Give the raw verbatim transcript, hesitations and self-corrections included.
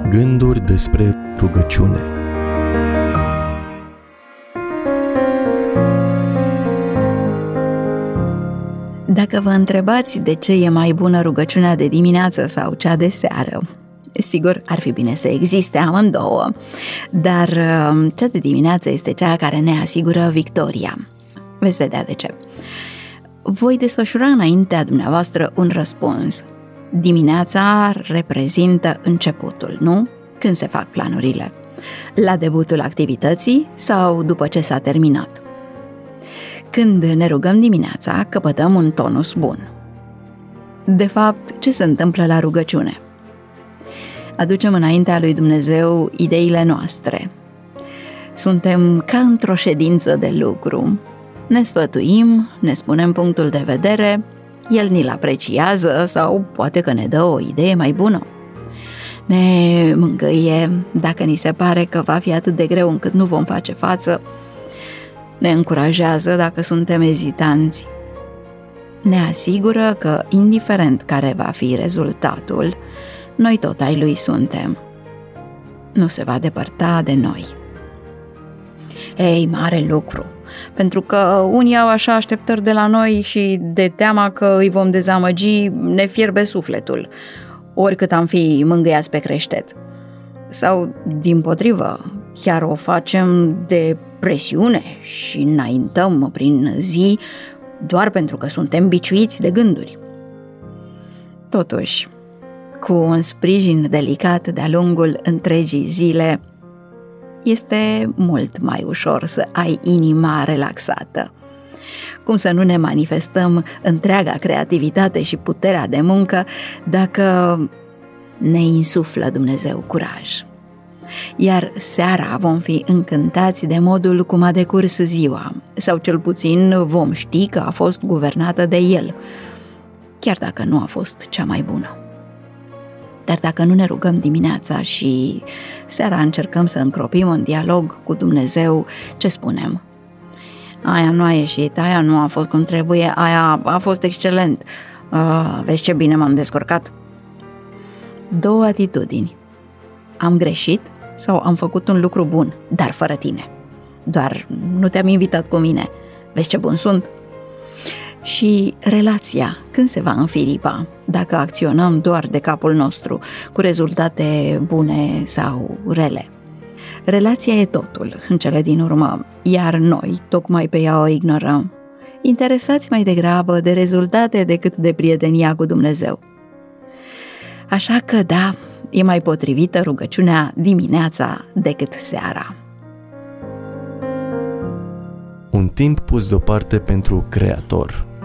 Gânduri despre rugăciune. Dacă vă întrebați de ce e mai bună rugăciunea de dimineață sau cea de seară, sigur, ar fi bine să existe amândouă, dar cea de dimineață este cea care ne asigură victoria. Veți vedea de ce. Voi desfășura înaintea dumneavoastră un răspuns. Dimineața reprezintă începutul, nu? Când se fac planurile? La debutul activității sau după ce s-a terminat? Când ne rugăm dimineața, căpătăm un tonus bun. De fapt, ce se întâmplă la rugăciune? Aducem înaintea lui Dumnezeu ideile noastre. Suntem ca într-o ședință de lucru. Ne sfătuim, ne spunem punctul de vedere, El ni-l apreciază sau poate că ne dă o idee mai bună. Ne mângâie dacă ni se pare că va fi atât de greu încât nu vom face față. Ne încurajează dacă suntem ezitanți. Ne asigură că, indiferent care va fi rezultatul, noi tot ai Lui suntem. Nu se va depărta de noi. Ei, mare lucru, pentru că unii au așa așteptări de la noi și de teama că îi vom dezamăgi ne fierbe sufletul, oricât am fi mângâiați pe creștet. Sau, dimpotrivă, chiar o facem de presiune și înaintăm prin zi doar pentru că suntem biciuiți de gânduri. Totuși, cu un sprijin delicat de-a lungul întregii zile, este mult mai ușor să ai inima relaxată. Cum să nu ne manifestăm întreaga creativitate și puterea de muncă dacă ne insuflă Dumnezeu curaj. Iar seara vom fi încântați de modul cum a decurs ziua, sau cel puțin vom ști că a fost guvernată de El, chiar dacă nu a fost cea mai bună. Dar dacă nu ne rugăm dimineața și seara încercăm să încropim în dialog cu Dumnezeu, ce spunem? Aia nu a ieșit, aia nu a fost cum trebuie, aia a fost excelent. Uh, vezi ce bine m-am descurcat? Două atitudini. Am greșit sau am făcut un lucru bun, dar fără tine? Doar nu te-am invitat cu mine. Vezi ce bun sunt? Și relația, când se va înfiripa, dacă acționăm doar de capul nostru, cu rezultate bune sau rele? Relația e totul, în cele din urmă, iar noi tocmai pe ea o ignorăm, interesați mai degrabă de rezultate decât de prietenia cu Dumnezeu. Așa că da, e mai potrivită rugăciunea dimineața decât seara. Un timp pus deoparte pentru Creator.